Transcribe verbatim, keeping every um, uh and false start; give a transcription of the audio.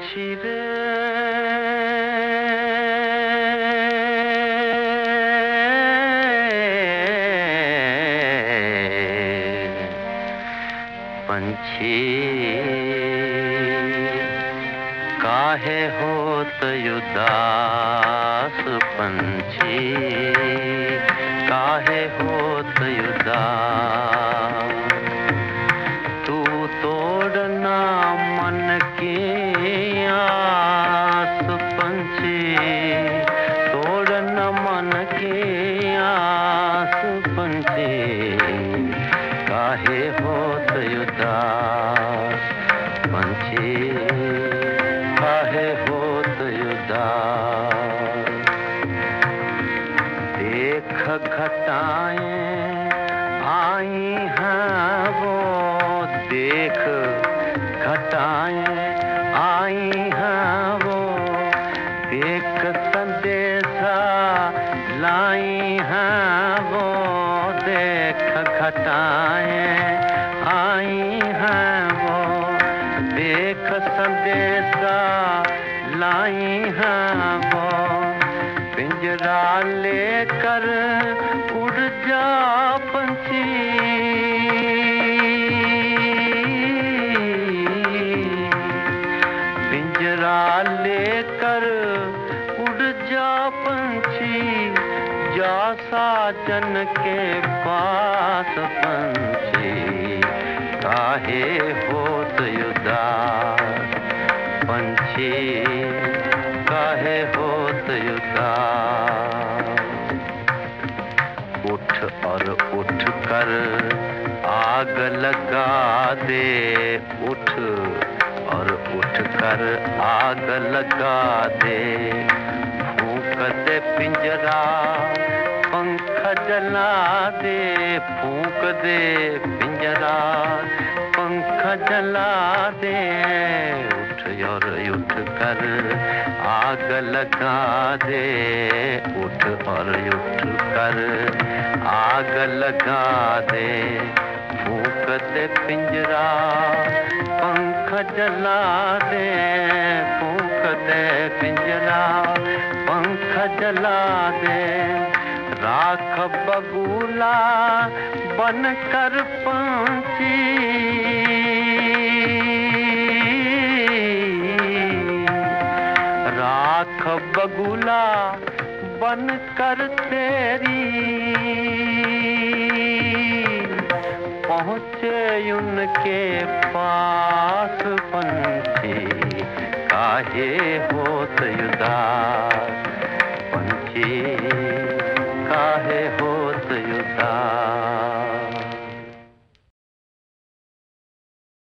पंछी रे पंछी काहे होत उदास पंछी काहे होत उदास तू तोड़ना मन की आस पंछी तोड़ना मन की आस पंछी काहे होत उदास पंछी काहे होत उदास देख घटाएं आई हैं वो देख घटाएं आई हैं वो देख संदेशा लाई हैं वो देख घटाएं आई हैं वो देख संदेशा लाई हैं वो पिंजरा लेकर उड़ जा पंछी पिंजरा लेकर उड़ जा पंछी जा साजन के पास पंछी काहे होत उदास पंछी काहे होत उदास उठ और उठ कर आग लगा दे उठ और उठ कर आग लगा दे फूंक दे पिंजरा पंख जला दे फूंक दे पिंजरा पंख जला दे उठ और उठ कर आग लगा दे उठ और उठ कर आग लगा दे फूंक दे पिंजरा पंख जला दे फूंक दे पिंजरा पंख जला दे राख बगुला बन कर पंछी राख बगुला बन कर तेरी पहुँचे उनके पास पंछी काहे होत उदास